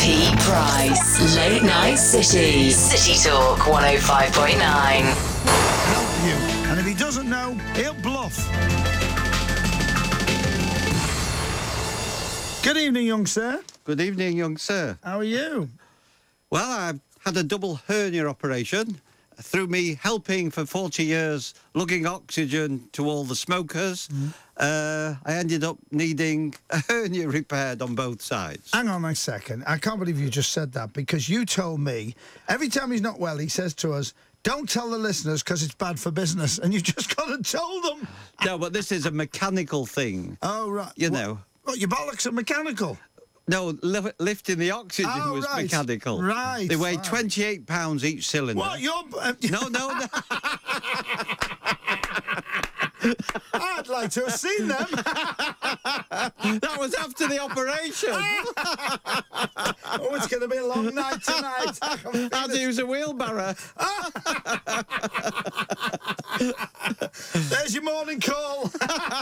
Lee Price, Late Night City. City Talk 105.9. Help you. And if he doesn't know, he'll bluff. Good evening, young sir. Good evening, young sir. How are you? Well, I've had a double hernia operation. Through me helping for 40 years, lugging oxygen to all the smokers, I ended up needing a hernia repaired on both sides. Hang on a second. I can't believe you just said that, because you told me every time he's not well, he says to us, don't tell the listeners because it's bad for business, and you just got to tell them. No, but this is a mechanical thing. Oh, right. You know. What, your bollocks are mechanical? No, lifting the oxygen was right. mechanical. Right. They weigh fine. 28 pounds each cylinder. What, you're... No. I'd like to have seen them. That was after the operation. Oh, it's going to be a long night tonight. I can feel I had to it. use a wheelbarrow. There's your morning call.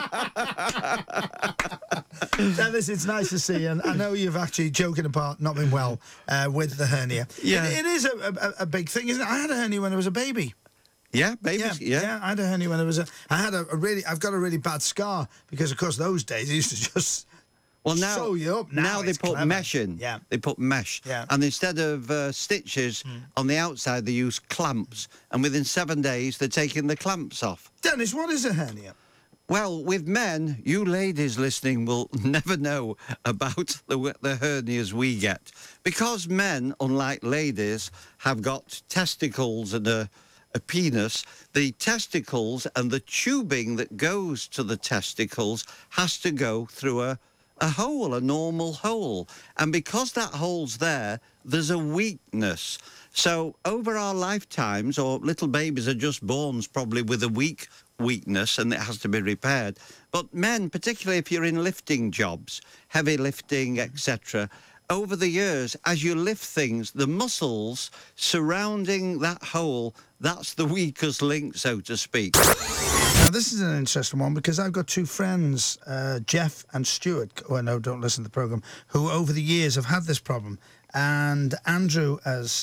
Dennis, it's nice to see you. And I know you've actually, joking apart, not been well with the hernia. Yeah. It is a big thing, isn't it? I had a hernia when I was a baby. Yeah, babies. Yeah. I had a hernia when I was I've got a really bad scar because, of course, those days they used to just sew you up. Now they it's put clever. mesh in. Yeah. They put mesh. Yeah. And instead of stitches on the outside, they use clamps. And within 7 days, they're taking the clamps off. Dennis, what is a hernia? Well, with men, you ladies listening will never know about the hernias we get. Because men, unlike ladies, have got testicles and a penis, the testicles and the tubing that goes to the testicles has to go through a hole, a normal hole. And because that hole's there, there's a weakness. So over our lifetimes, or little babies are just born probably with a weakness and it has to be repaired. But men, particularly if you're in lifting jobs, heavy lifting, etc., over the years, as you lift things, the muscles surrounding that hole, that's the weakest link, so to speak. Now, this is an interesting one because I've got two friends, Jeff and Stuart, who I know don't listen to the programme, who over the years have had this problem. And Andrew has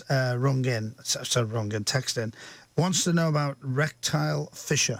texted in, wants to know about rectile fissure.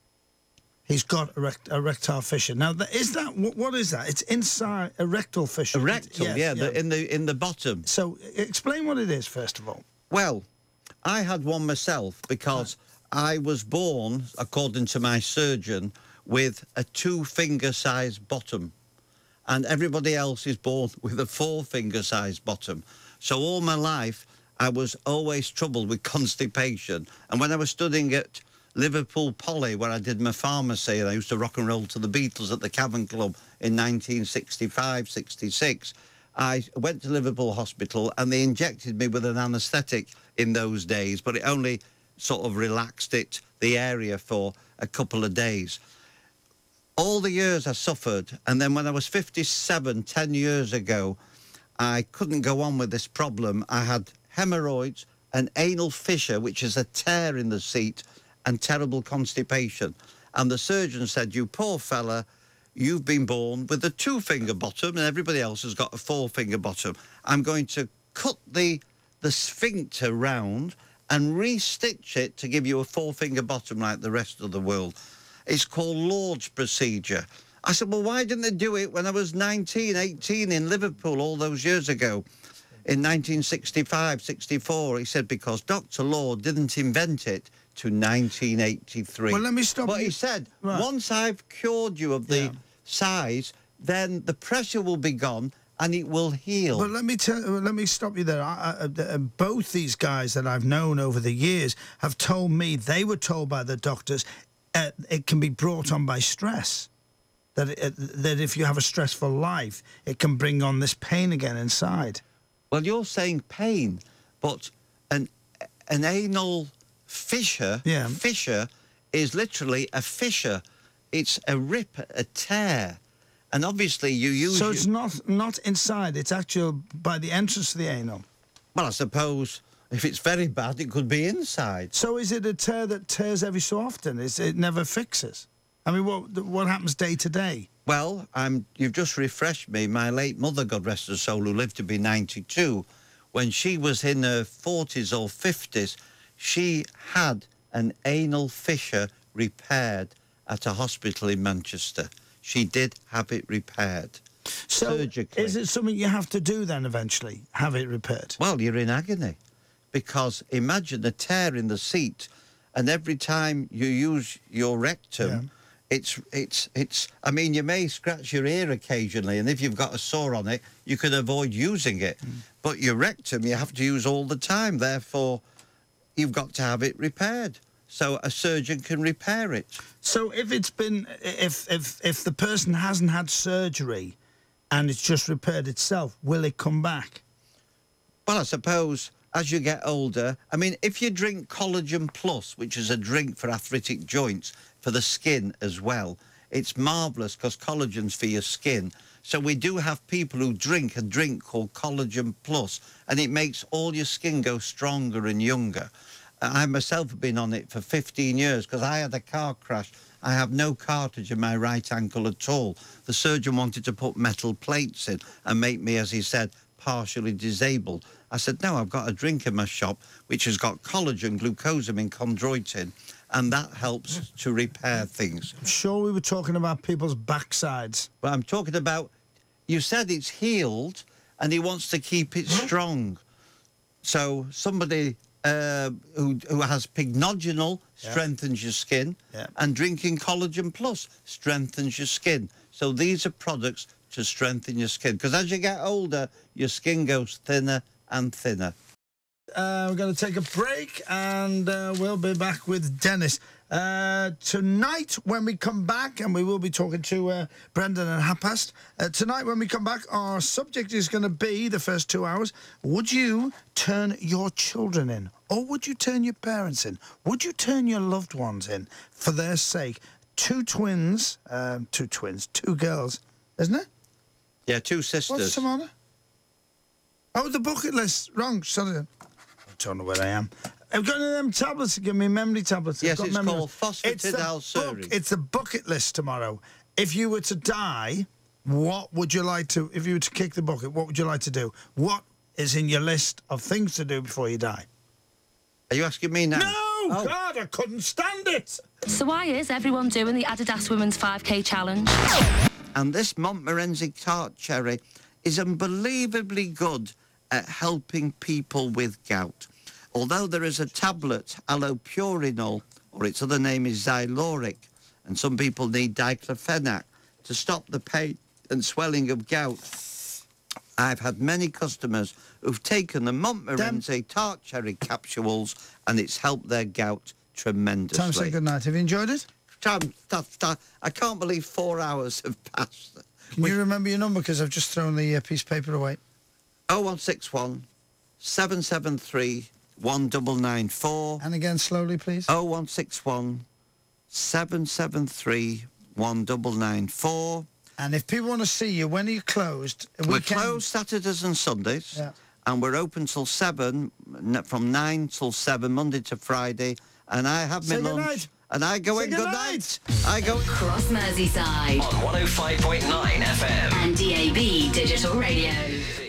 He's got a rectile fissure. Now, is that what is that? It's inside a rectal fissure. A rectal, Yes, in the bottom. So, explain what it is first of all. Well, I had one myself because I was born, according to my surgeon, with a 2-finger size bottom, and everybody else is born with a 4-finger size bottom. So all my life, I was always troubled with constipation. And when I was studying at Liverpool Poly, where I did my pharmacy, and I used to rock and roll to the Beatles at the Cavern Club in 1965, 66, I went to Liverpool Hospital and they injected me with an anaesthetic in those days, but it only sort of relaxed the area for a couple of days. All the years I suffered, and then when I was 57, 10 years ago, I couldn't go on with this problem. I had hemorrhoids, an anal fissure, which is a tear in the seat, and terrible constipation. And the surgeon said, you poor fella, you've been born with a 2-finger bottom and everybody else has got a 4-finger bottom. I'm going to cut the sphincter round and re-stitch it to give you a 4-finger bottom like the rest of the world. It's called Lord's procedure. I said, well, why didn't they do it when I was 19, 18 in Liverpool all those years ago? In 1965, 64, he said, because Dr. Lord didn't invent it to 1983. Well, let me stop But you. he said, Right. once I've cured you of the size, then the pressure will be gone and it will heal. But let me stop you there. Both these guys that I've known over the years have told me, they were told by the doctors, it can be brought on by stress. That if you have a stressful life, it can bring on this pain again inside. Well, you're saying pain, but an anal fissure is literally a fissure. It's a rip, a tear. And obviously you use... So it's not inside, it's actually by the entrance to the anal. Well, I suppose if it's very bad, it could be inside. So is it a tear that tears every so often? It never fixes? I mean, what happens day to day? Well, you've just refreshed me. My late mother, God rest her soul, who lived to be 92, when she was in her 40s or 50s, she had an anal fissure repaired at a hospital in Manchester. She did have it repaired. So surgically. Is it something you have to do then eventually, have it repaired? Well, you're in agony, because imagine a tear in the seat, and every time you use your rectum, it's. I mean, you may scratch your ear occasionally, and if you've got a sore on it, you can avoid using it. But your rectum, you have to use all the time. Therefore, you've got to have it repaired. So a surgeon can repair it. So if it's been, if the person hasn't had surgery, and it's just repaired itself, will it come back? Well, I suppose as you get older, I mean, if you drink Collagen Plus, which is a drink for arthritic joints, for the skin as well, it's marvellous because collagen's for your skin. So we do have people who drink a drink called Collagen Plus, and it makes all your skin go stronger and younger. I myself have been on it for 15 years because I had a car crash. I have no cartilage in my right ankle at all. The surgeon wanted to put metal plates in and make me, as he said, partially disabled. I said, no, I've got a drink in my shop which has got collagen, glucosamine, chondroitin, and that helps to repair things. I'm sure we were talking about people's backsides. But I'm talking about, you said it's healed and he wants to keep it strong. So somebody who has pignogenol strengthens your skin, and drinking Collagen Plus strengthens your skin. So these are products to strengthen your skin, because as you get older, your skin goes thinner and thinner. We're going to take a break, and we'll be back with Dennis. Tonight, when we come back, and we will be talking to Brendan at 1:30. Tonight, when we come back, our subject is going to be, the first 2 hours, would you turn your children in? Or would you turn your parents in? Would you turn your loved ones in for their sake? Two girls, isn't it? Yeah, two sisters. What's the matter? Oh, the bucket list. Wrong. Sorry. I don't know where I am. I've got one of them tablets to give me, memory tablets. Yes, it's called phosphatidylserine. It's a bucket list tomorrow. If you were to die, what would you like to, if you were to kick the bucket, what would you like to do? What is in your list of things to do before you die? Are you asking me now? No! Oh. God, I couldn't stand it! So why is everyone doing the Adidas Women's 5K Challenge? And this Montmorency tart cherry is unbelievably good at helping people with gout. Although there is a tablet, allopurinol, or its other name is Xyloric, and some people need diclofenac to stop the pain and swelling of gout. I've had many customers who've taken the Montmorency tart cherry capsules, and it's helped their gout tremendously. Time to say good night. Have you enjoyed it? I can't believe 4 hours have passed. Can you remember your number? Because I've just thrown the piece of paper away. 0161 773 1994. And again, slowly, please. 0161 773 1994. And if people want to see you, when are you closed? We're closed Saturdays and Sundays. Yeah. And we're open till 7, from 9 till 7, Monday to Friday. And I have my lunch. Night. And I go in good night. I go Cross Merseyside on 105.9 FM and DAB Digital Radio.